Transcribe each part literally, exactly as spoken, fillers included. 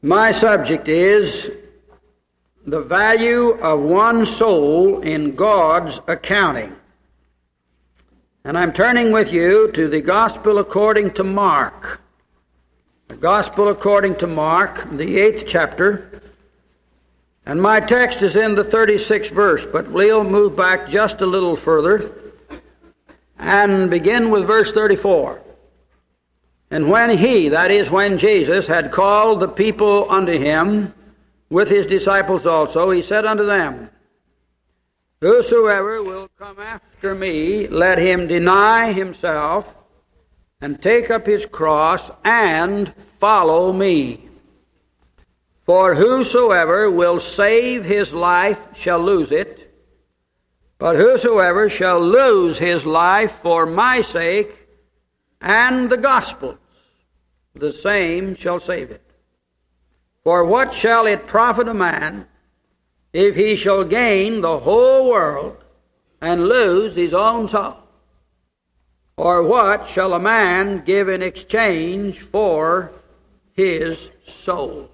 My subject is the value of one soul in God's accounting. And I'm turning with you to the Gospel according to Mark. The Gospel according to Mark, the eighth chapter. And my text is in the thirty-sixth verse, but we'll move back just a little further and begin with verse thirty-four. And when he, that is when Jesus, had called the people unto him, with his disciples also, he said unto them, Whosoever will come after me, let him deny himself, and take up his cross, and follow me. For whosoever will save his life shall lose it, but whosoever shall lose his life for my sake and the gospel's, the same shall save it. For what shall it profit a man if he shall gain the whole world and lose his own soul? Or what shall a man give in exchange for his soul?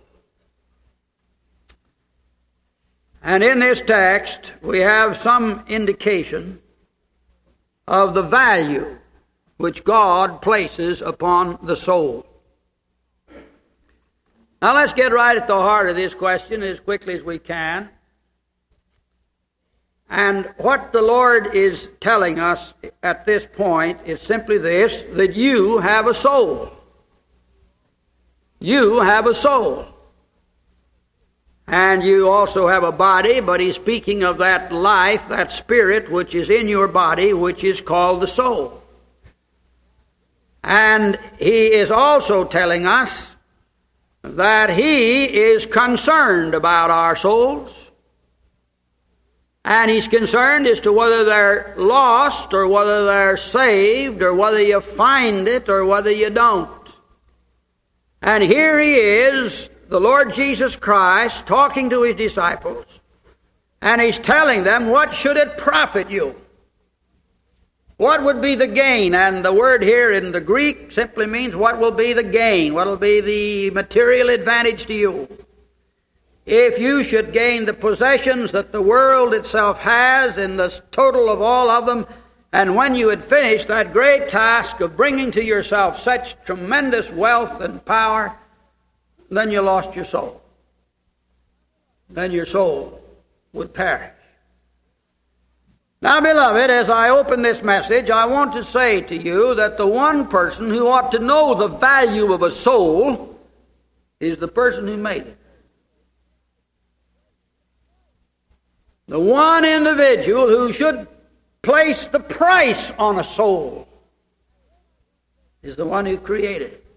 And in this text, we have some indication of the value which God places upon the soul. Now let's get right at the heart of this question as quickly as we can. And what the Lord is telling us at this point is simply this, that you have a soul. You have a soul. And you also have a body, but he's speaking of that life, that spirit which is in your body, which is called the soul. And he is also telling us that he is concerned about our souls. And he's concerned as to whether they're lost or whether they're saved or whether you find it or whether you don't. And here he is, the Lord Jesus Christ, talking to his disciples, and he's telling them, what should it profit you? What would be the gain? And the word here in the Greek simply means what will be the gain, what will be the material advantage to you. If you should gain the possessions that the world itself has in the total of all of them, and when you had finished that great task of bringing to yourself such tremendous wealth and power, then you lost your soul. Then your soul would perish. Now, beloved, as I open this message, I want to say to you that the one person who ought to know the value of a soul is the person who made it. The one individual who should place the price on a soul is the one who created it.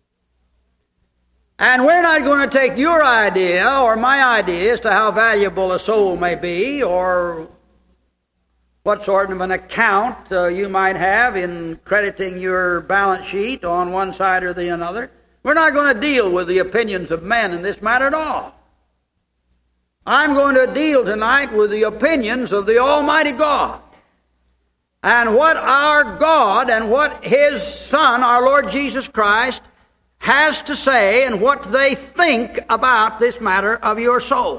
And we're not going to take your idea or my idea as to how valuable a soul may be or what sort of an account uh, you might have in crediting your balance sheet on one side or the other. We're not going to deal with the opinions of men in this matter at all. I'm going to deal tonight with the opinions of the Almighty God. And what our God and what His Son, our Lord Jesus Christ, has to say and what they think about this matter of your soul.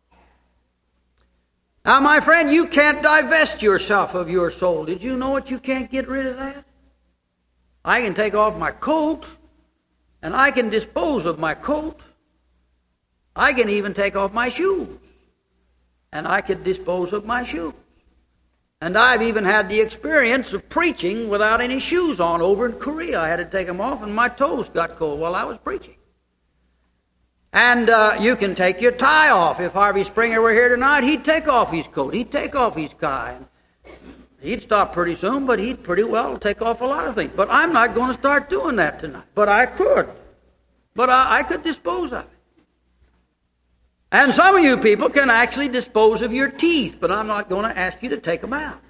Now, my friend, you can't divest yourself of your soul. Did you know it? You can't get rid of that. I can take off my coat, and I can dispose of my coat. I can even take off my shoes, and I can dispose of my shoes. And I've even had the experience of preaching without any shoes on over in Korea. I had to take them off, and my toes got cold while I was preaching. And uh, you can take your tie off. If Harvey Springer were here tonight, he'd take off his coat. He'd take off his tie. He'd stop pretty soon, but he'd pretty well take off a lot of things. But I'm not going to start doing that tonight. But I could. But I, I could dispose of it. And some of you people can actually dispose of your teeth, but I'm not going to ask you to take them out.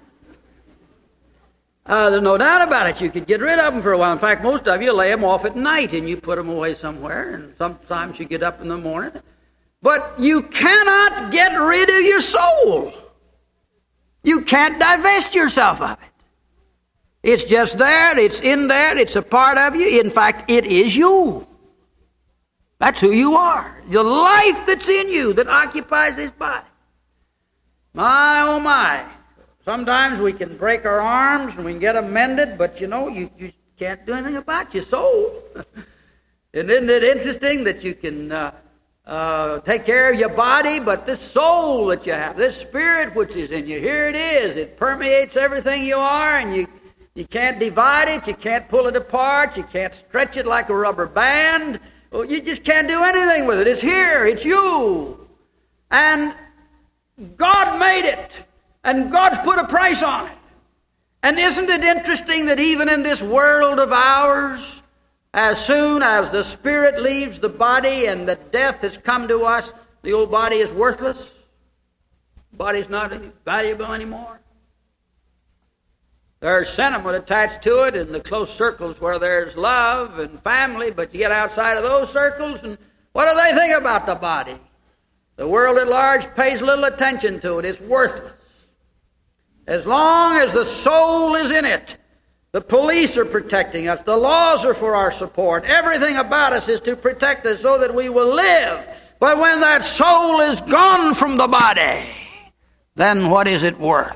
Uh, there's no doubt about it. You could get rid of them for a while. In fact, most of you lay them off at night and you put them away somewhere, and sometimes you get up in the morning. But you cannot get rid of your soul. You can't divest yourself of it. It's just there. It's in there. It's a part of you. In fact, it is you. That's who you are. The life that's in you that occupies this body. My, oh my. Sometimes we can break our arms and we can get them mended, but you know, you, you can't do anything about your soul. And isn't it interesting that you can uh, uh, take care of your body, but this soul that you have, this spirit which is in you, here it is. It permeates everything you are, and you, you can't divide it, you can't pull it apart, you can't stretch it like a rubber band. Well, you just can't do anything with it. It's here, it's you. And God made it, and God's put a price on it. And isn't it interesting that even in this world of ours, as soon as the spirit leaves the body and the death has come to us, the old body is worthless? The body's not valuable anymore. There's sentiment attached to it in the close circles where there's love and family, but you get outside of those circles, and what do they think about the body? The world at large pays little attention to it. It's worthless. As long as the soul is in it, the police are protecting us. The laws are for our support. Everything about us is to protect us so that we will live. But when that soul is gone from the body, then what is it worth?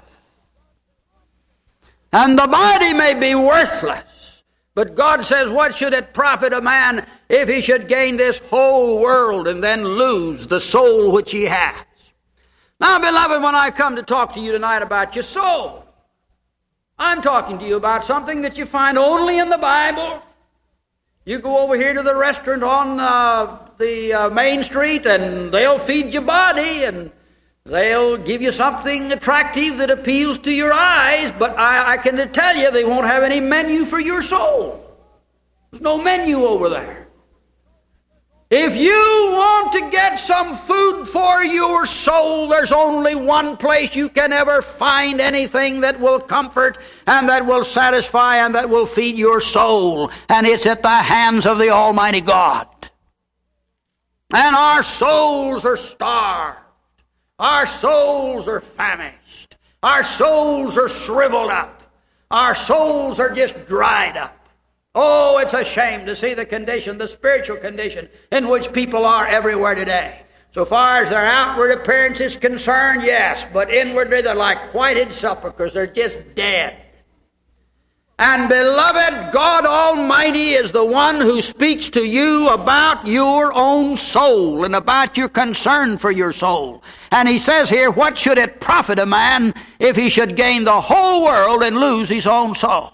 And the body may be worthless, but God says, what should it profit a man if he should gain this whole world and then lose the soul which he has? Now, beloved, when I come to talk to you tonight about your soul, I'm talking to you about something that you find only in the Bible. You go over here to the restaurant on uh, the uh, main street, and they'll feed your body, and they'll give you something attractive that appeals to your eyes, but I, I can tell you they won't have any menu for your soul. There's no menu over there. If you want to get some food for your soul, there's only one place you can ever find anything that will comfort and that will satisfy and that will feed your soul, and it's at the hands of the Almighty God. And our souls are starved. Our souls are famished. Our souls are shriveled up. Our souls are just dried up. Oh, it's a shame to see the condition, the spiritual condition in which people are everywhere today. So far as their outward appearance is concerned, yes, but inwardly they're like whited sepulchres. They're just dead. And beloved, God Almighty is the one who speaks to you about your own soul and about your concern for your soul. And he says here, what should it profit a man if he should gain the whole world and lose his own soul?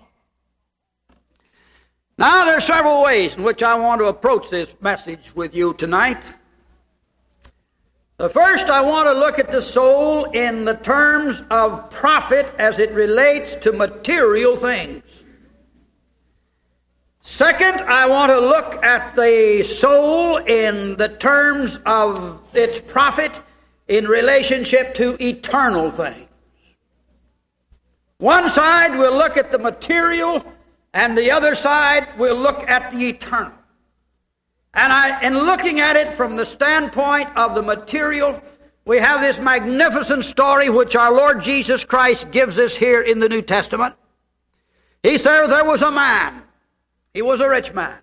Now, there are several ways in which I want to approach this message with you tonight. The first, I want to look at the soul in the terms of profit as it relates to material things. Second, I want to look at the soul in the terms of its profit in relationship to eternal things. One side, we'll look at the material, and the other side, we'll look at the eternal. And I, in looking at it from the standpoint of the material, we have this magnificent story which our Lord Jesus Christ gives us here in the New Testament. He said there was a man. He was a rich man.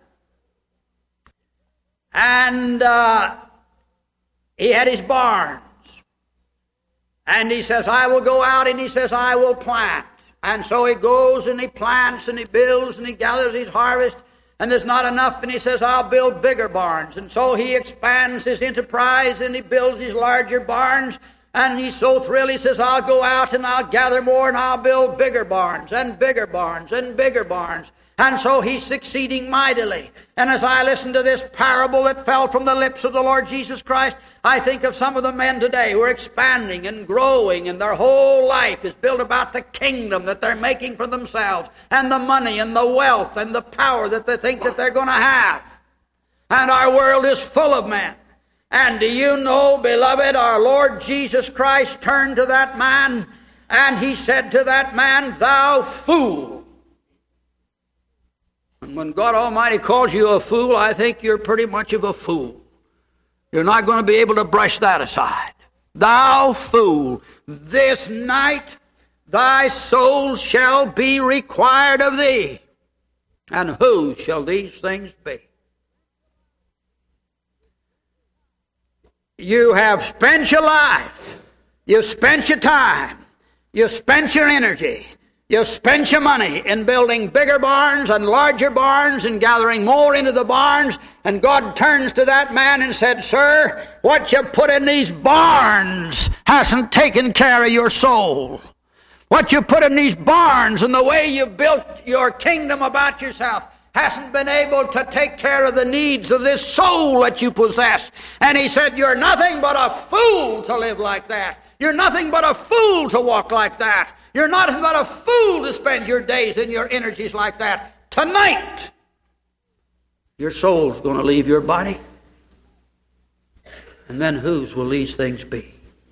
And uh, he had his barns. And he says, I will go out, and he says, I will plant. And so he goes and he plants and he builds and he gathers his harvest, and there's not enough, and he says, I'll build bigger barns. And so he expands his enterprise and he builds his larger barns, and he's so thrilled, he says, I'll go out and I'll gather more and I'll build bigger barns and bigger barns and bigger barns. And so he's succeeding mightily. And as I listen to this parable that fell from the lips of the Lord Jesus Christ, I think of some of the men today who are expanding and growing, and their whole life is built about the kingdom that they're making for themselves, and the money and the wealth and the power that they think that they're going to have. And our world is full of men. And do you know, beloved, our Lord Jesus Christ turned to that man, and he said to that man, thou fool. And when God Almighty calls you a fool, I think you're pretty much of a fool. You're not going to be able to brush that aside. Thou fool, this night thy soul shall be required of thee. And whose shall these things be? you have spent your life, you've spent your time, you've spent your energy, you've spent your money in building bigger barns and larger barns and gathering more into the barns, and God turns to that man and said, "Sir, what you put in these barns hasn't taken care of your soul. What you put in these barns and the way you built your kingdom about yourself hasn't been able to take care of the needs of this soul that you possess." And he said, "You're nothing but a fool to live like that. You're nothing but a fool to walk like that. You're nothing but a fool to spend your days and your energies like that. Tonight, your soul's going to leave your body. And then whose will these things be?"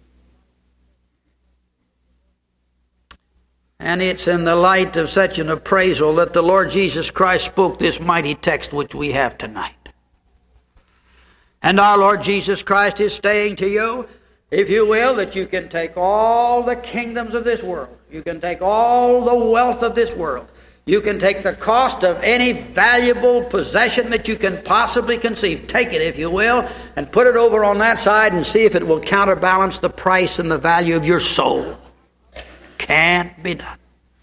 And it's in the light of such an appraisal that the Lord Jesus Christ spoke this mighty text which we have tonight. And our Lord Jesus Christ is saying to you, if you will, that you can take all the kingdoms of this world. You can take all the wealth of this world. You can take the cost of any valuable possession that you can possibly conceive. Take it, if you will, and put it over on that side and see if it will counterbalance the price and the value of your soul. Can't be done.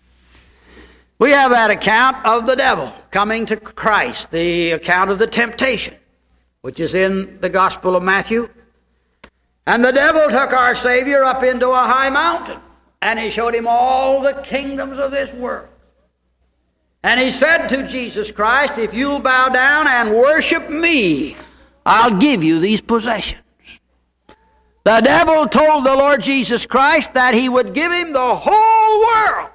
We have that account of the devil coming to Christ, the account of the temptation, which is in the Gospel of Matthew. And the devil took our Savior up into a high mountain, and he showed him all the kingdoms of this world. And he said to Jesus Christ, "If you'll bow down and worship me, I'll give you these possessions." The devil told the Lord Jesus Christ that he would give him the whole world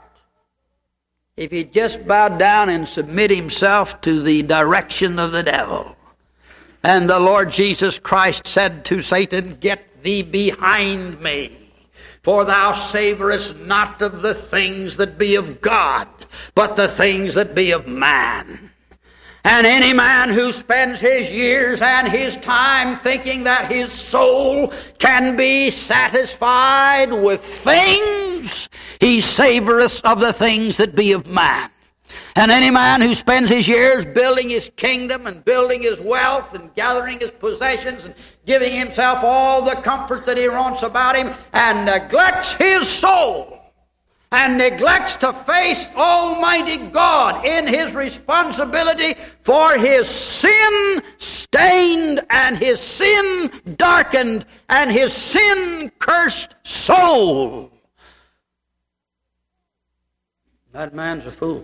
if he just bowed down and submit himself to the direction of the devil. And the Lord Jesus Christ said to Satan, "Get thee behind me, for thou savorest not of the things that be of God, but the things that be of man." And any man who spends his years and his time thinking that his soul can be satisfied with things, he savoreth of the things that be of man. And any man who spends his years building his kingdom and building his wealth and gathering his possessions and giving himself all the comfort that he wants about him and neglects his soul and neglects to face Almighty God in his responsibility for his sin-stained and his sin-darkened and his sin-cursed soul, that man's a fool.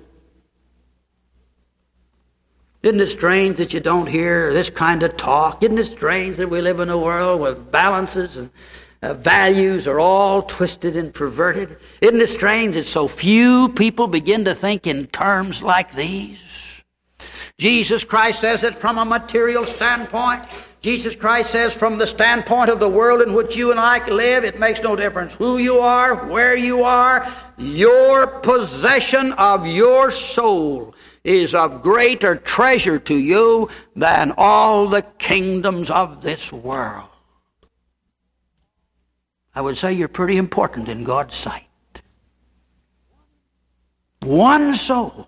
Isn't it strange that you don't hear this kind of talk? Isn't it strange that we live in a world where balances and uh, values are all twisted and perverted? Isn't it strange that so few people begin to think in terms like these? Jesus Christ says it from a material standpoint. Jesus Christ says from the standpoint of the world in which you and I live, it makes no difference who you are, where you are. Your possession of your soul is of greater treasure to you than all the kingdoms of this world. I would say you're pretty important in God's sight. One soul,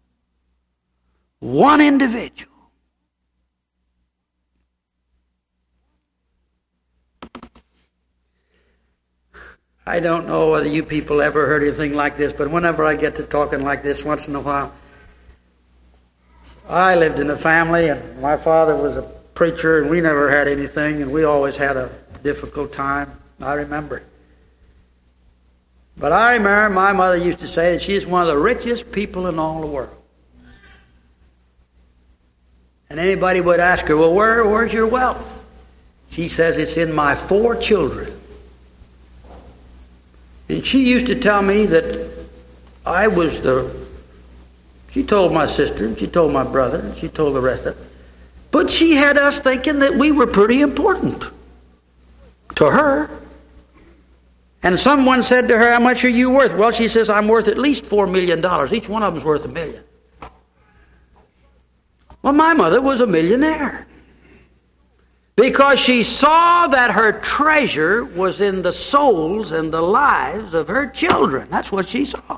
one individual. I don't know whether you people ever heard anything like this, but whenever I get to talking like this once in a while, I lived in a family, and my father was a preacher, and we never had anything, and we always had a difficult time. I remember it. But I remember my mother used to say that she's one of the richest people in all the world. And anybody would ask her, well, where, where's your wealth? She says, it's in my four children. And she used to tell me that I was the... She told my sister, and she told my brother, and she told the rest of it. But she had us thinking that we were pretty important to her. And someone said to her, how much are you worth? Well, she says, I'm worth at least four million dollars. Each one of them's worth a million. Well, my mother was a millionaire. Because she saw that her treasure was in the souls and the lives of her children. That's what she saw.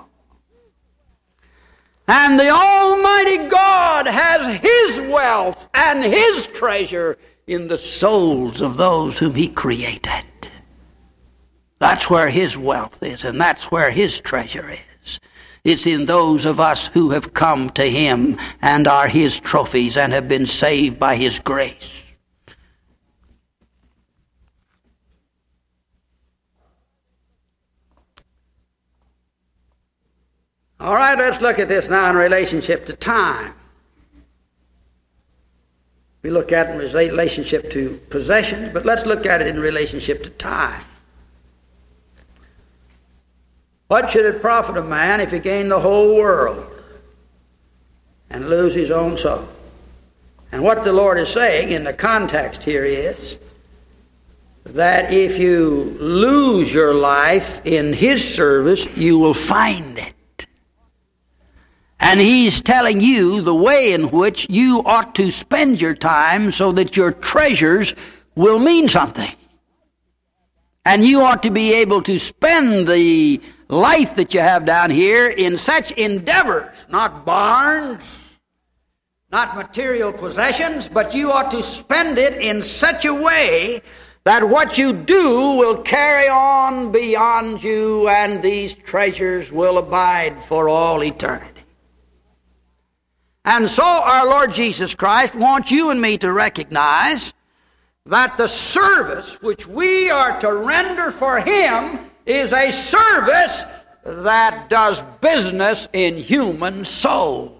And the Almighty God has His wealth and His treasure in the souls of those whom he created. That's where his wealth is, and that's where his treasure is. It's in those of us who have come to him and are his trophies and have been saved by his grace. All right, let's look at this now in relationship to time. We look at it in relationship to possessions, but let's look at it in relationship to time. What should it profit a man if he gain the whole world and lose his own soul? And what the Lord is saying in the context here is that if you lose your life in his service, you will find it. And he's telling you the way in which you ought to spend your time so that your treasures will mean something. And you ought to be able to spend the life that you have down here in such endeavors, not barns, not material possessions, but you ought to spend it in such a way that what you do will carry on beyond you and these treasures will abide for all eternity. And so our Lord Jesus Christ wants you and me to recognize that the service which we are to render for him is a service that does business in human souls.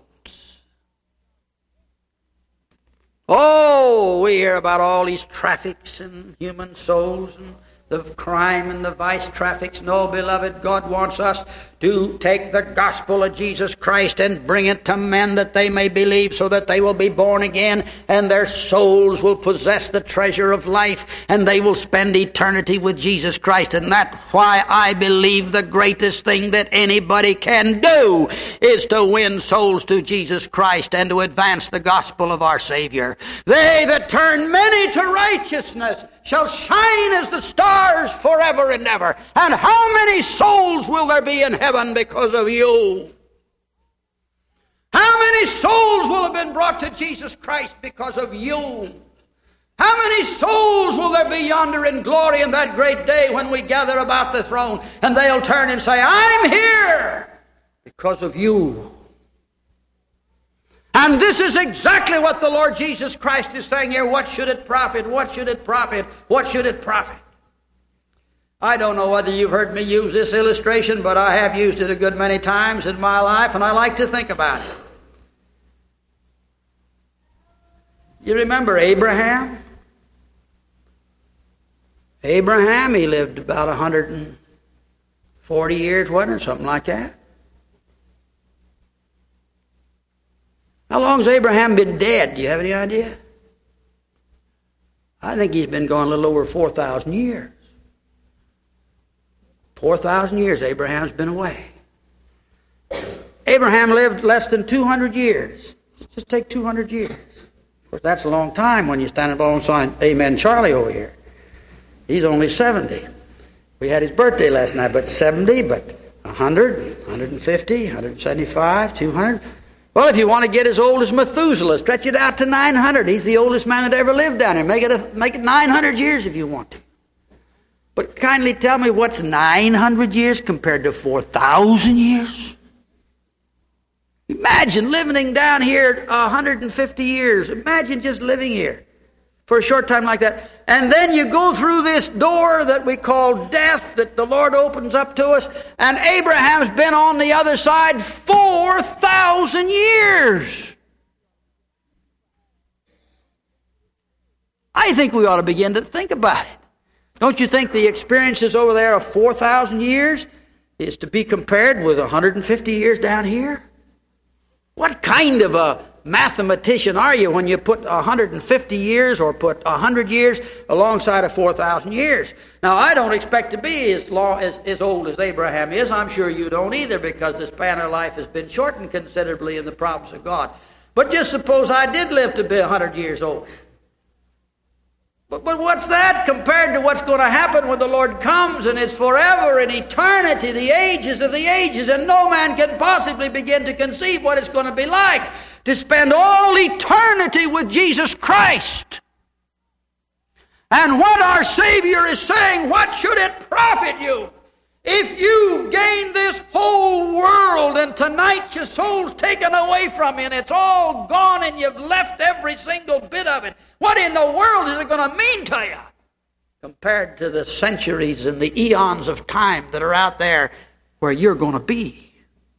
Oh, we hear about all these traffics in human souls and the crime and the vice traffics. No, beloved, God wants us to take the gospel of Jesus Christ and bring it to men that they may believe so that they will be born again and their souls will possess the treasure of life and they will spend eternity with Jesus Christ. And that's why I believe the greatest thing that anybody can do is to win souls to Jesus Christ and to advance the gospel of our Savior. They that turn many to righteousness shall shine as the stars forever and ever. And how many souls will there be in heaven because of you? How many souls will have been brought to Jesus Christ because of you? How many souls will there be yonder in glory in that great day when we gather about the throne and they'll turn and say, I'm here because of you. And this is exactly what the Lord Jesus Christ is saying here. What should it profit? What should it profit? What should it profit? I don't know whether you've heard me use this illustration, but I have used it a good many times in my life, and I like to think about it. You remember Abraham? Abraham, he lived about one hundred forty years, wasn't it? Something like that. How long has Abraham been dead? Do you have any idea? I think he's been gone a little over four thousand years. four thousand years Abraham's been away. Abraham lived less than two hundred years. Just take two hundred years. Of course, that's a long time when you stand alongside Amen Charlie over here. He's only seventy. We had his birthday last night, but seventy, but one hundred, one hundred fifty, one hundred seventy-five, two hundred. Well, if you want to get as old as Methuselah, stretch it out to nine hundred. He's the oldest man that ever lived down here. Make it, a, make it nine hundred years if you want to. But kindly tell me, what's nine hundred years compared to four thousand years? Imagine living down here one hundred fifty years. Imagine just living here for a short time like that. And then you go through this door that we call death that the Lord opens up to us. And Abraham's been on the other side four thousand years. I think we ought to begin to think about it. Don't you think the experiences over there of four thousand years is to be compared with one hundred fifty years down here? What kind of a mathematician are you when you put one hundred fifty years or put one hundred years alongside of four thousand years? Now, I don't expect to be as, long, as, as old as Abraham is. I'm sure you don't either, because the span of life has been shortened considerably in the providence of God. But just suppose I did live to be one hundred years old. But, but what's that compared to what's going to happen when the Lord comes, and it's forever and eternity, the ages of the ages, and no man can possibly begin to conceive what it's going to be like to spend all eternity with Jesus Christ. And what our Savior is saying, what should it profit you if you gain this whole world and tonight your soul's taken away from you and it's all gone and you've left every single bit of it? What in the world is it going to mean to you compared to the centuries and the eons of time that are out there where you're going to be?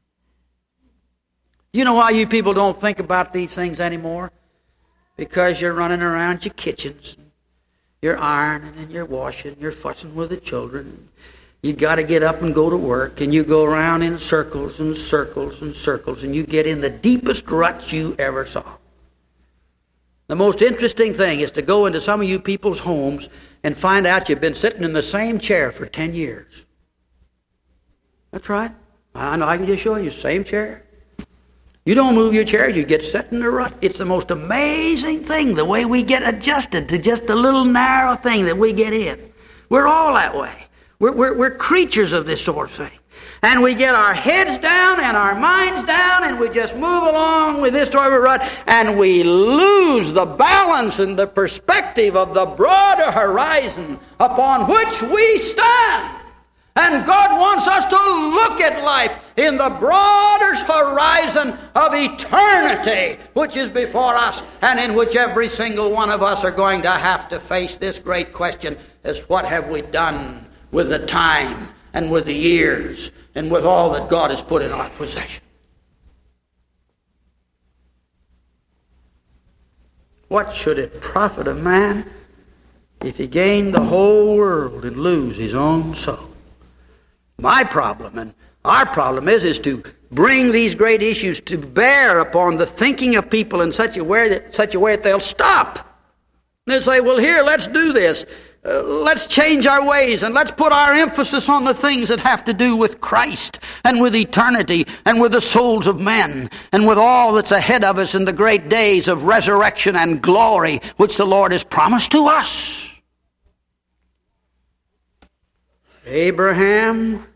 You know why you people don't think about these things anymore? Because you're running around your kitchens. You're ironing and you're washing, you're fussing with the children. You got to get up and go to work, and you go around in circles and circles and circles, and you get in the deepest ruts you ever saw. The most interesting thing is to go into some of you people's homes and find out you've been sitting in the same chair for ten years. That's right. I know, I can just show you, same chair. You don't move your chair, you get set in the rut. It's the most amazing thing, the way we get adjusted to just a little narrow thing that we get in. We're all that way. We're, we're, we're creatures of this sort of thing. And we get our heads down and our minds down, and we just move along with this sort of a rut, and we lose the balance and the perspective of the broader horizon upon which we stand. And God wants us to look at life in the broader horizon of eternity, which is before us, and in which every single one of us are going to have to face this great question: is what have we done with the time and with the years and with all that God has put in our possession? What should it profit a man if he gained the whole world and lose his own soul? My problem and our problem is, is to bring these great issues to bear upon the thinking of people in such a way that, such a way that they'll stop. They'll say, well, here, let's do this. Uh, let's change our ways and let's put our emphasis on the things that have to do with Christ and with eternity and with the souls of men and with all that's ahead of us in the great days of resurrection and glory which the Lord has promised to us. Abraham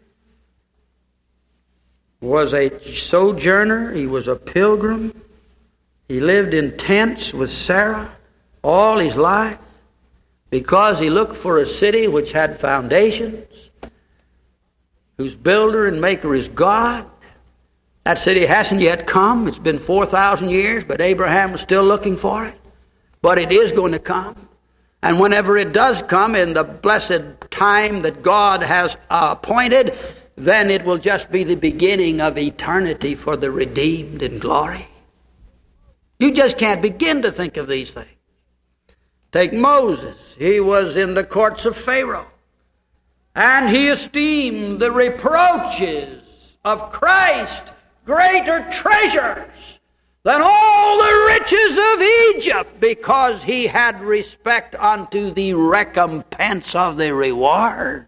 was a sojourner. He was a pilgrim. He lived in tents with Sarah all his life because he looked for a city which had foundations, whose builder and maker is God. That city hasn't yet come. It's been four thousand years, but Abraham was still looking for it. But it is going to come. And whenever it does come in the blessed time that God has uh, appointed, then it will just be the beginning of eternity for the redeemed in glory. You just can't begin to think of these things. Take Moses. He was in the courts of Pharaoh, and he esteemed the reproaches of Christ greater treasures than all the riches of Egypt, because he had respect unto the recompense of the reward.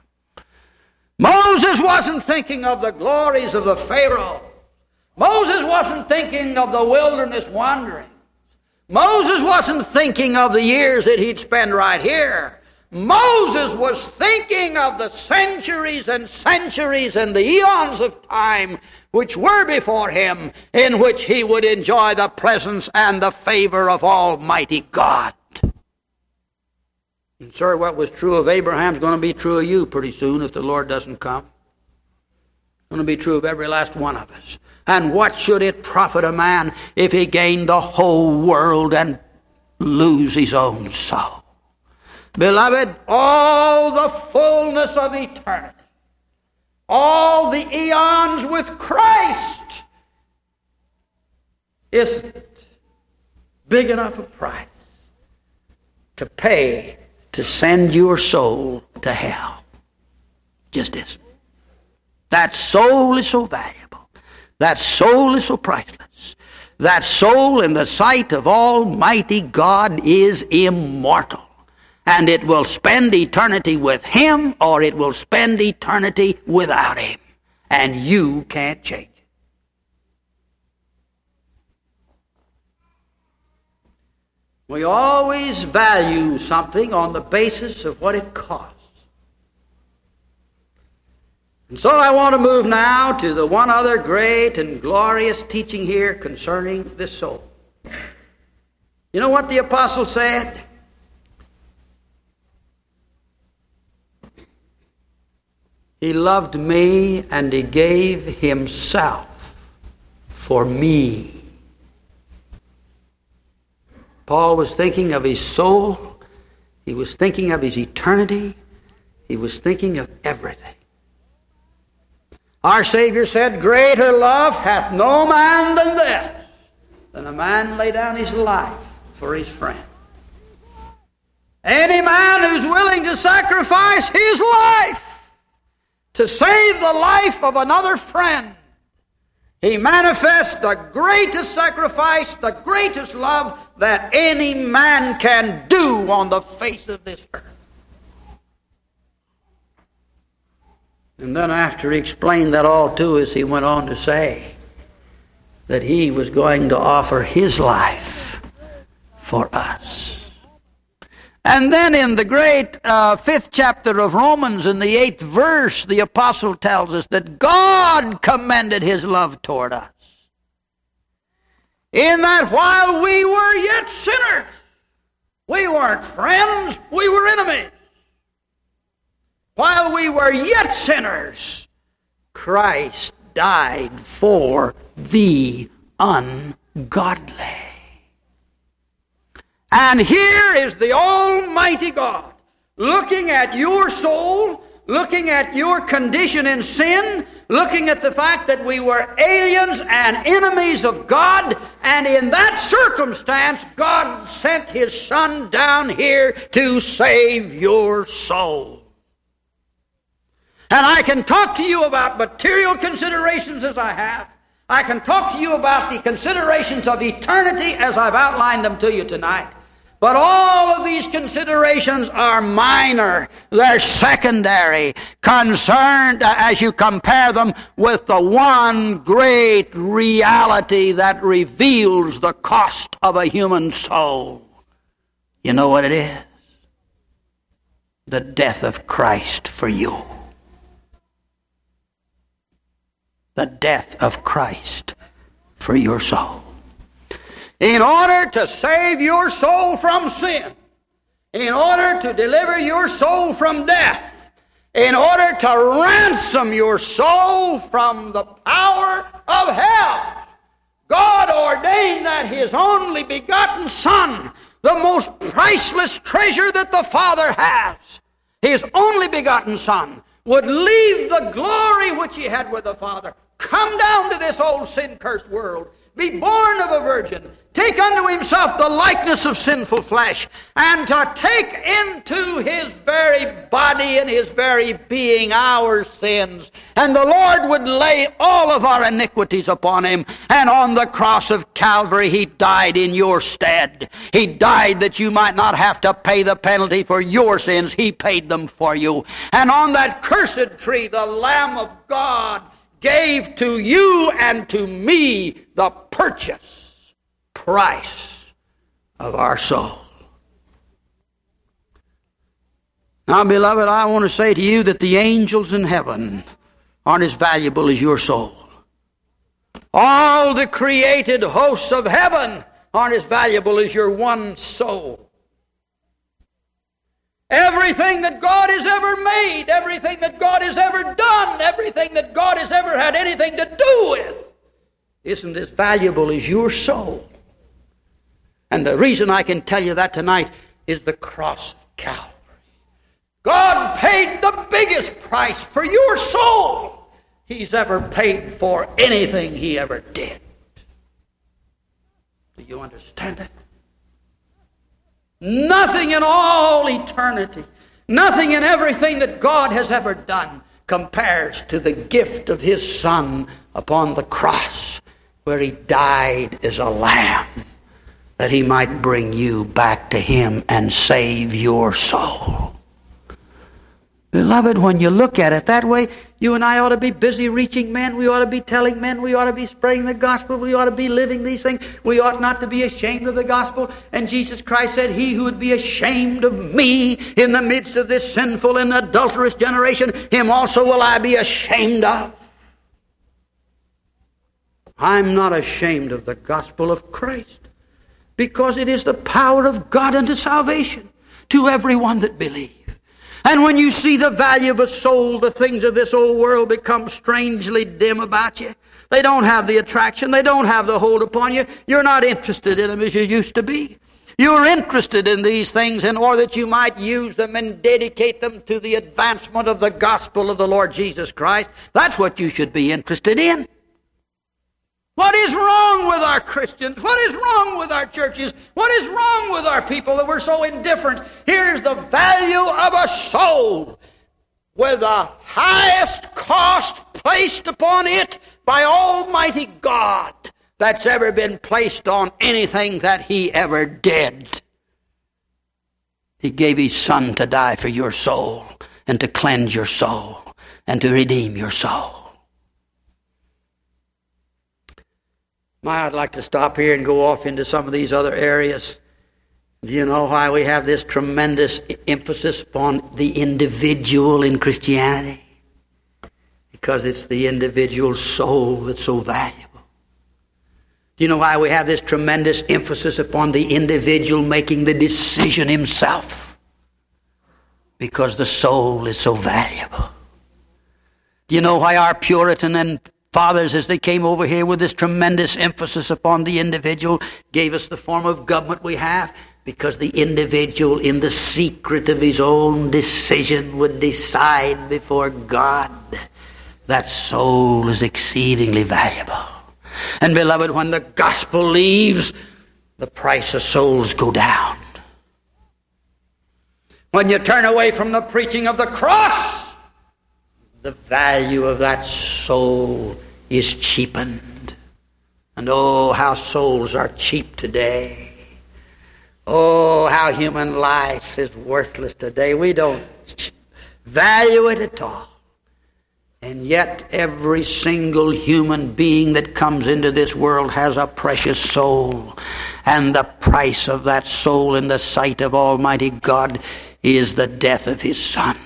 Moses wasn't thinking of the glories of the Pharaoh. Moses wasn't thinking of the wilderness wanderings. Moses wasn't thinking of the years that he'd spend right here. Moses was thinking of the centuries and centuries and the eons of time which were before him, in which he would enjoy the presence and the favor of Almighty God. And sir, what was true of Abraham is going to be true of you pretty soon if the Lord doesn't come. It's going to be true of every last one of us. And what should it profit a man if he gained the whole world and lose his own soul? Beloved, all the fullness of eternity, all the eons with Christ, isn't big enough a price to pay to send your soul to hell. Just isn't. That soul is so valuable. That soul is so priceless. That soul in the sight of Almighty God is immortal. And it will spend eternity with Him, or it will spend eternity without Him. And you can't change it. We always value something on the basis of what it costs. And so I want to move now to the one other great and glorious teaching here concerning this soul. You know what the apostle said? He loved me and He gave Himself for me. Paul was thinking of his soul. He was thinking of his eternity. He was thinking of everything. Our Savior said, greater love hath no man than this, than a man lay down his life for his friend. Any man who's willing to sacrifice his life to save the life of another friend, he manifests the greatest sacrifice, the greatest love that any man can do on the face of this earth. And then after he explained that all to us, he went on to say that he was going to offer his life for us. And then in the great uh, fifth chapter of Romans, in the eighth verse, the apostle tells us that God commended His love toward us, in that while we were yet sinners, we weren't friends, we were enemies. While we were yet sinners, Christ died for the ungodly. And here is the Almighty God looking at your soul, looking at your condition in sin, looking at the fact that we were aliens and enemies of God, and in that circumstance, God sent His Son down here to save your soul. And I can talk to you about material considerations as I have. I can talk to you about the considerations of eternity as I've outlined them to you tonight. But all of these considerations are minor. They're secondary, concerned as you compare them with the one great reality that reveals the cost of a human soul. You know what it is? The death of Christ for you. The death of Christ for your soul. In order to save your soul from sin, in order to deliver your soul from death, in order to ransom your soul from the power of hell, God ordained that His only begotten Son, the most priceless treasure that the Father has, His only begotten Son, would leave the glory which He had with the Father, come down to this old sin-cursed world, be born of a virgin, take unto Himself the likeness of sinful flesh, and to take into His very body and His very being our sins. And the Lord would lay all of our iniquities upon Him, and on the cross of Calvary He died in your stead. He died that you might not have to pay the penalty for your sins. He paid them for you. And on that cursed tree, the Lamb of God gave to you and to me the purchase price of our soul. Now, beloved, I want to say to you that the angels in heaven aren't as valuable as your soul. All the created hosts of heaven aren't as valuable as your one soul. Everything that God has ever made, everything that God has ever done, everything that God has ever had anything to do with isn't as valuable as your soul. And the reason I can tell you that tonight is the cross of Calvary. God paid the biggest price for your soul He's ever paid for anything He ever did. Do you understand it? Nothing in all eternity, nothing in everything that God has ever done compares to the gift of His Son upon the cross, where He died as a lamb, that He might bring you back to Him and save your soul. Beloved, when you look at it that way, you and I ought to be busy reaching men. We ought to be telling men. We ought to be spreading the gospel. We ought to be living these things. We ought not to be ashamed of the gospel. And Jesus Christ said, he who would be ashamed of me in the midst of this sinful and adulterous generation, him also will I be ashamed of. I'm not ashamed of the gospel of Christ, because it is the power of God unto salvation to everyone that believes. And when you see the value of a soul, the things of this old world become strangely dim about you. They don't have the attraction. They don't have the hold upon you. You're not interested in them as you used to be. You're interested in these things in order that you might use them and dedicate them to the advancement of the gospel of the Lord Jesus Christ. That's what you should be interested in. What is wrong with our Christians? What is wrong with our churches? What is wrong with our people that we're so indifferent? Here's the value of a soul with the highest cost placed upon it by Almighty God that's ever been placed on anything that He ever did. He gave His Son to die for your soul and to cleanse your soul and to redeem your soul. My, I'd like to stop here and go off into some of these other areas. Do you know why we have this tremendous emphasis upon the individual in Christianity? Because it's the individual soul that's so valuable. Do you know why we have this tremendous emphasis upon the individual making the decision himself? Because the soul is so valuable. Do you know why our Puritan and fathers, as they came over here with this tremendous emphasis upon the individual, gave us the form of government we have? Because the individual, in the secret of his own decision, would decide before God. That soul is exceedingly valuable. And beloved, when the gospel leaves, the price of souls go down. When you turn away from the preaching of the cross, the value of that soul is cheapened. And oh, how souls are cheap today. Oh, how human life is worthless today. We don't value it at all. And yet every single human being that comes into this world has a precious soul. And the price of that soul in the sight of Almighty God is the death of His Son.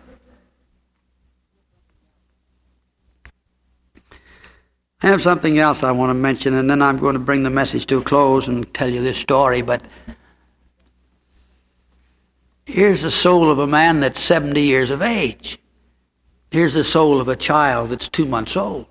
I have something else I want to mention, and then I'm going to bring the message to a close and tell you this story. But here's the soul of a man that's seventy years of age. Here's the soul of a child that's two months old.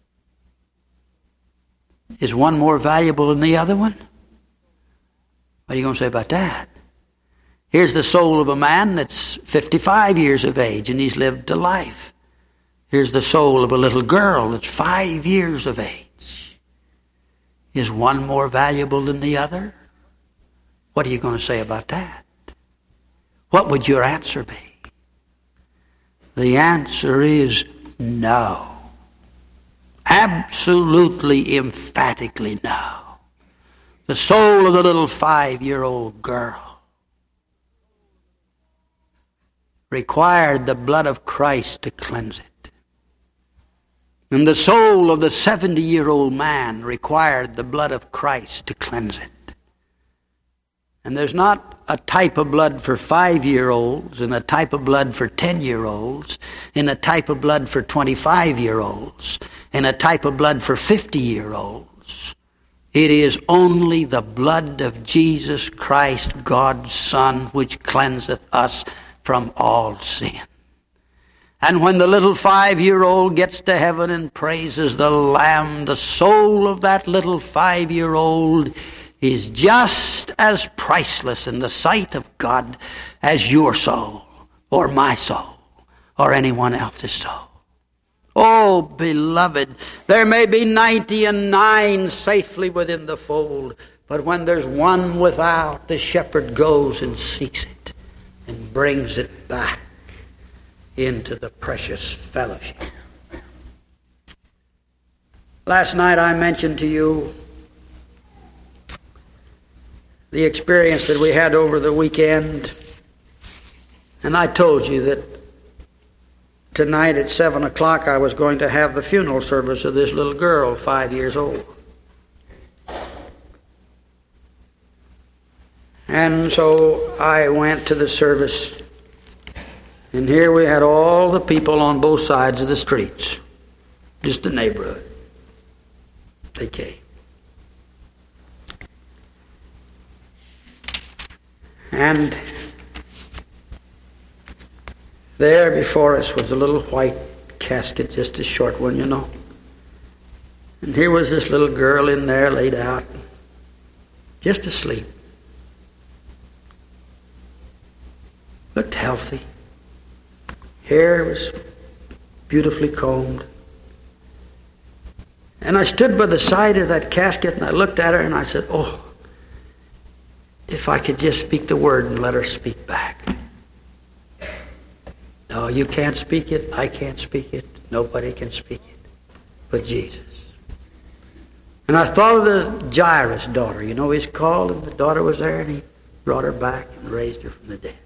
Is one more valuable than the other one? What are you going to say about that? Here's the soul of a man that's fifty-five years of age, and he's lived a life. Here's the soul of a little girl that's five years of age. Is one more valuable than the other? What are you going to say about that? What would your answer be? The answer is no. Absolutely, emphatically no. The soul of the little five-year-old girl required the blood of Christ to cleanse it. And the soul of the seventy-year-old man required the blood of Christ to cleanse it. And there's not a type of blood for five-year-olds and a type of blood for ten-year-olds and a type of blood for twenty-five-year-olds and a type of blood for fifty-year-olds. It is only the blood of Jesus Christ, God's Son, which cleanseth us from all sin. And when the little five-year-old gets to heaven and praises the Lamb, the soul of that little five-year-old is just as priceless in the sight of God as your soul or my soul or anyone else's soul. Oh, beloved, there may be ninety and nine safely within the fold, but when there's one without, the shepherd goes and seeks it and brings it back into the precious fellowship. Last night I mentioned to you the experience that we had over the weekend, and I told you that tonight at seven o'clock I was going to have the funeral service of this little girl, five years old. And so I went to the service. And here we had all the people on both sides of the streets. Just the neighborhood. They came. And There before us was a little white casket, just a short one, you know. And here was this little girl in there laid out, just asleep. Looked healthy. Hair was beautifully combed. And I stood by the side of that casket and I looked at her and I said, oh, if I could just speak the word and let her speak back. No, you can't speak it. I can't speak it. Nobody can speak it but Jesus. And I thought of the Jairus daughter. You know, he's called and the daughter was there and he brought her back and raised her from the dead.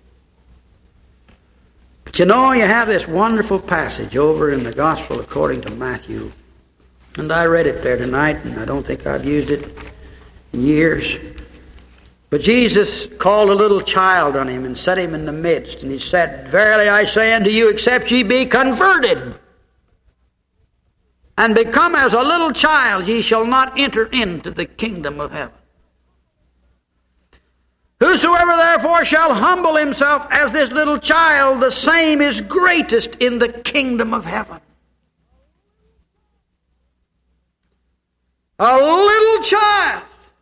But you know, you have this wonderful passage over in the Gospel according to Matthew. And I read it there tonight, and I don't think I've used it in years. But Jesus called a little child on him and set him in the midst. And he said, verily I say unto you, except ye be converted and become as a little child, ye shall not enter into the kingdom of heaven. Whosoever therefore shall humble himself as this little child, the same is greatest in the kingdom of heaven. A little child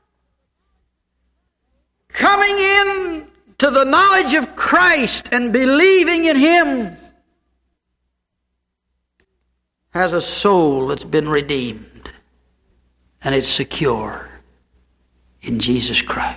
coming in to the knowledge of Christ and believing in Him has a soul that's been redeemed, and it's secure in Jesus Christ.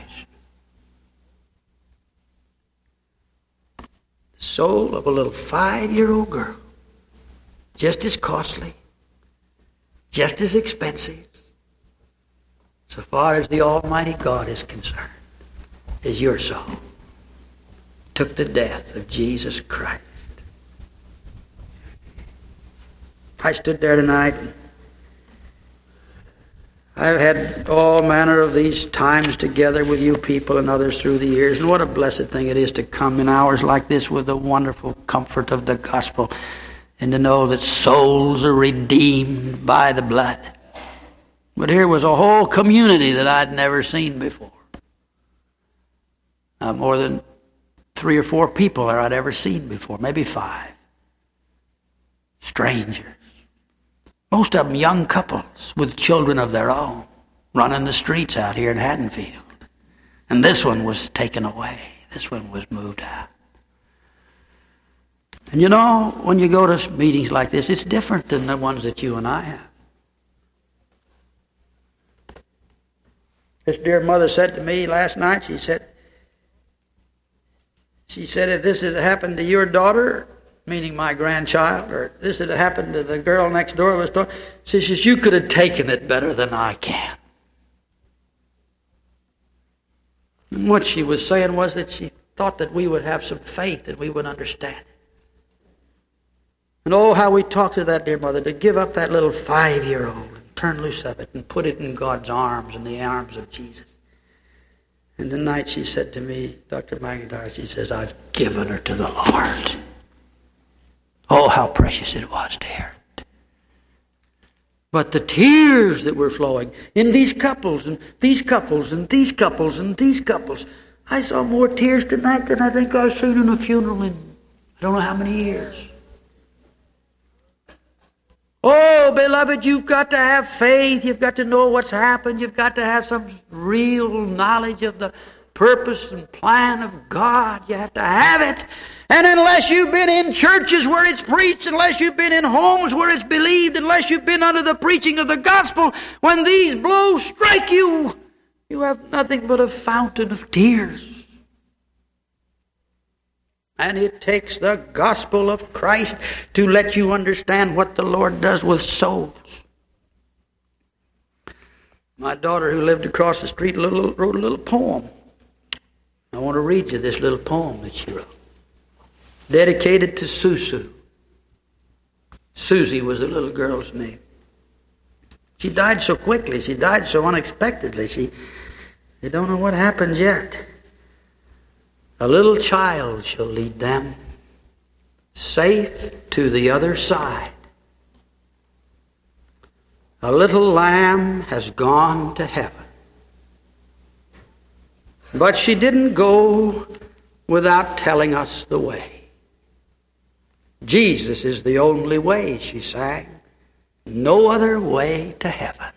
The soul of a little five-year-old girl, just as costly, just as expensive, so far as the Almighty God is concerned, is your soul. Took the death of Jesus Christ. I stood there tonight. I've had all manner of these times together with you people and others through the years, and what a blessed thing it is to come in hours like this with the wonderful comfort of the gospel and to know that souls are redeemed by the blood. But here was a whole community that I'd never seen before. Uh, more than three or four people that I'd ever seen before, maybe five. Strangers. Most of them young couples with children of their own, running the streets out here in Haddonfield. And this one was taken away. This one was moved out. And you know, when you go to meetings like this, it's different than the ones that you and I have. This dear mother said to me last night, she said, she said, if this had happened to your daughter, meaning my grandchild, or this had happened to the girl next door, was door, she says, you could have taken it better than I can. And what she was saying was that she thought that we would have some faith and we would understand it. And oh, how we talked to that dear mother to give up that little five-year-old. Turn loose of it and put it in God's arms, in the arms of Jesus. And tonight she said to me, Doctor McIntyre, she says, I've given her to the Lord. Oh, how precious it was to hear it. But the tears that were flowing in these couples and these couples and these couples and these couples. I saw more tears tonight than I think I've seen in a funeral in I don't know how many years. Oh, beloved, you've got to have faith. You've got to know what's happened. You've got to have some real knowledge of the purpose and plan of God. You have to have it. And unless you've been in churches where it's preached, unless you've been in homes where it's believed, unless you've been under the preaching of the gospel, when these blows strike you, you have nothing but a fountain of tears. And it takes the gospel of Christ to let you understand what the Lord does with souls. My daughter, who lived across the street, wrote a little poem. I want to read you this little poem that she wrote. Dedicated to Susu. Susie was the little girl's name. She died so quickly. She died so unexpectedly. She, they don't know what happened yet. A little child shall lead them safe to the other side. A little lamb has gone to heaven. But she didn't go without telling us the way. Jesus is the only way, she sang. No other way to heaven.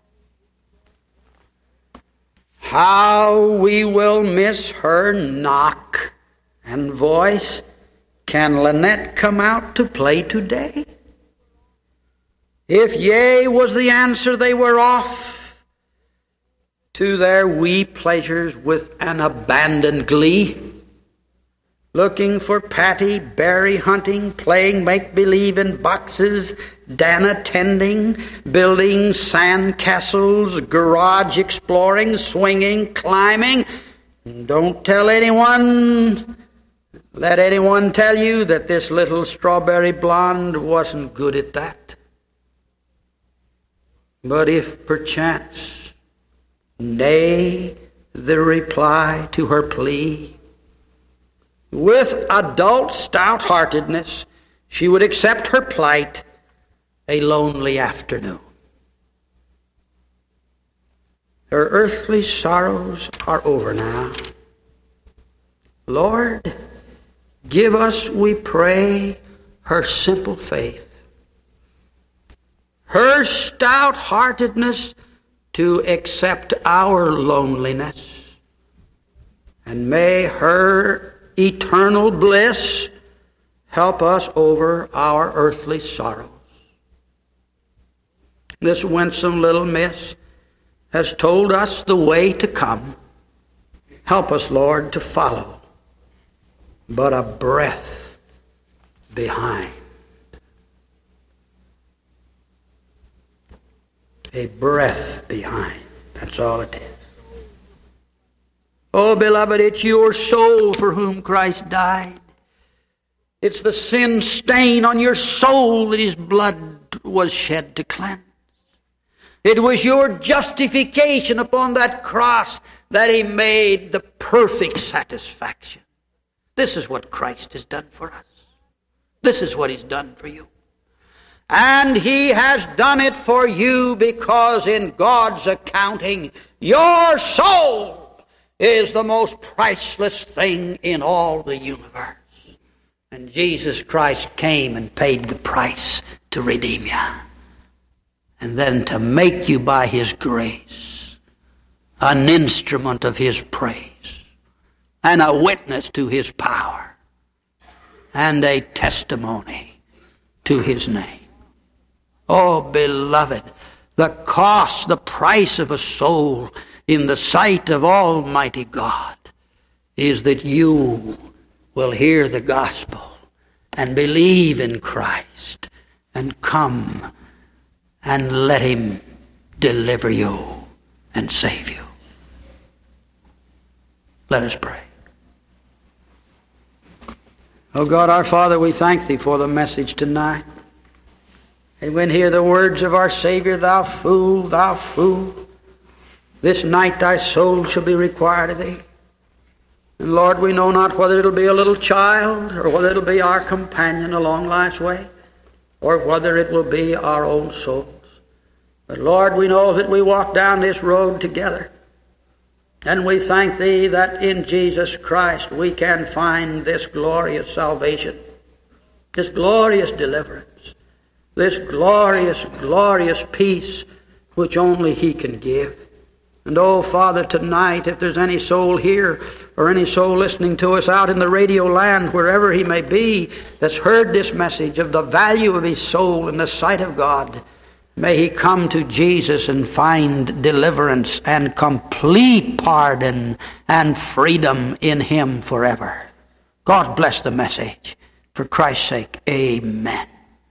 How we will miss her knock and voice. Can Lynette come out to play today? If yea was the answer, they were off to their wee pleasures with an abandoned glee, looking for Patty, berry hunting, playing make-believe in boxes, Dan attending, building sand castles, garage exploring, swinging, climbing. Don't tell anyone, let anyone tell you that this little strawberry blonde wasn't good at that. But if perchance, nay, the reply to her plea, with adult stout-heartedness, she would accept her plight, a lonely afternoon. Her earthly sorrows are over now. Lord, give us, we pray, her simple faith, her stout-heartedness to accept our loneliness, and may her eternal bliss help us over our earthly sorrows. This winsome little miss has told us the way to come. Help us, Lord, to follow, but a breath behind. A breath behind. That's all it is. Oh, beloved, it's your soul for whom Christ died. It's the sin stain on your soul that his blood was shed to cleanse. It was your justification upon that cross that he made the perfect satisfaction. This is what Christ has done for us. This is what he's done for you. And he has done it for you because in God's accounting, your soul is the most priceless thing in all the universe. And Jesus Christ came and paid the price to redeem you. And then to make you by his grace an instrument of his praise and a witness to his power and a testimony to his name. Oh, beloved, the cost, the price of a soul in the sight of Almighty God is that you will hear the gospel and believe in Christ and come and let him deliver you and save you. Let us pray. Oh God, our Father, we thank thee for the message tonight. And when hear the words of our Savior, thou fool, thou fool, this night thy soul shall be required of thee. And Lord, we know not whether it'll be a little child or whether it'll be our companion along life's way or whether it will be our own souls. But Lord, we know that we walk down this road together. And we thank thee that in Jesus Christ we can find this glorious salvation, this glorious deliverance, this glorious, glorious peace which only he can give. And oh, Father, tonight, if there's any soul here or any soul listening to us out in the radio land, wherever he may be, that's heard this message of the value of his soul in the sight of God, may he come to Jesus and find deliverance and complete pardon and freedom in him forever. God bless the message. For Christ's sake, amen.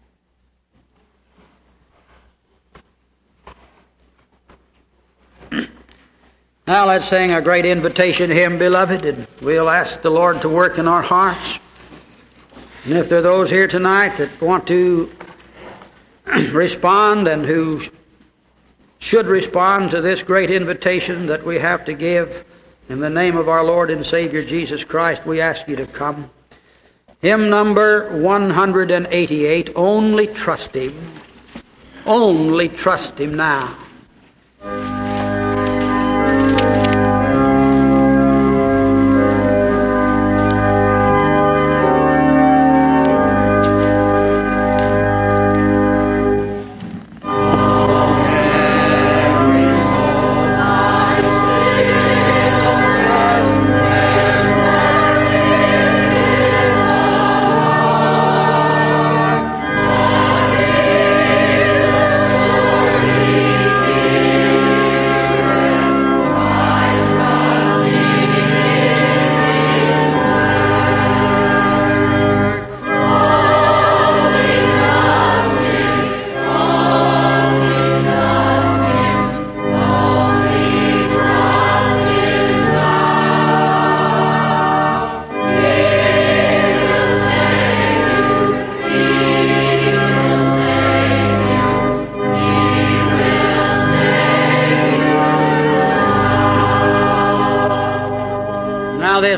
Now let's sing a great invitation hymn, beloved, and we'll ask the Lord to work in our hearts. And if there are those here tonight that want to respond and who should respond to this great invitation that we have to give in the name of our Lord and Savior Jesus Christ, we ask you to come. Hymn number one hundred eighty-eight, Only Trust Him. Only trust Him now.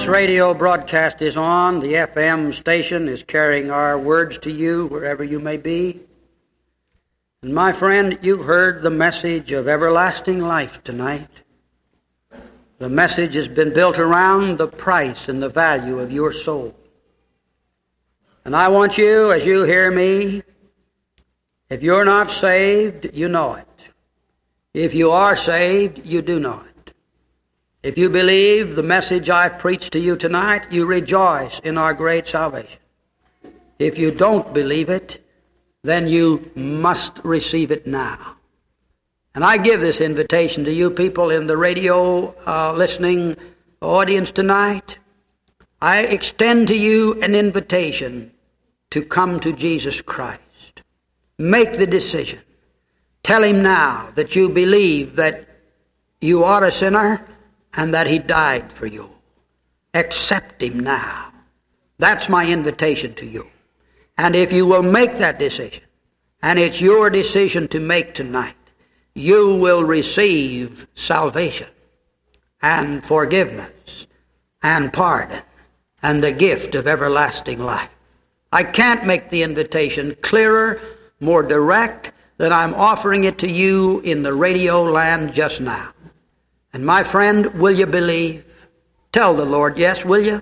This radio broadcast is on. The F M station is carrying our words to you wherever you may be. And my friend, you've heard the message of everlasting life tonight. The message has been built around the price and the value of your soul. And I want you, as you hear me, if you're not saved, you know it. If you are saved, you do know it. If you believe the message I preached to you tonight, you rejoice in our great salvation. If you don't believe it, then you must receive it now. And I give this invitation to you people in the radio uh, listening audience tonight. I extend to you an invitation to come to Jesus Christ. Make the decision. Tell him now that you believe that you are a sinner and that he died for you. Accept him now. That's my invitation to you. And if you will make that decision, and it's your decision to make tonight, you will receive salvation and forgiveness and pardon and the gift of everlasting life. I can't make the invitation clearer, more direct, than I'm offering it to you in the radio land just now. And my friend, will you believe? Tell the Lord yes, will you?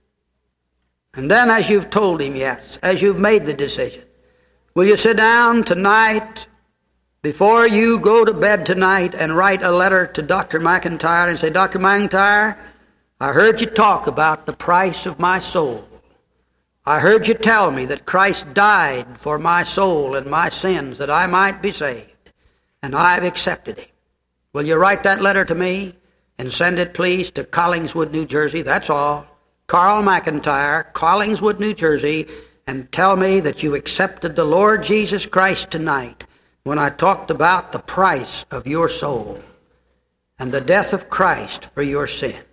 And then as you've told him yes, as you've made the decision, will you sit down tonight before you go to bed tonight and write a letter to Doctor McIntyre and say, Doctor McIntyre, I heard you talk about the price of my soul. I heard you tell me that Christ died for my soul and my sins that I might be saved, and I've accepted him. Will you write that letter to me and send it, please, to Collingswood, New Jersey? That's all. Carl McIntyre, Collingswood, New Jersey, and tell me that you accepted the Lord Jesus Christ tonight when I talked about the price of your soul and the death of Christ for your sin.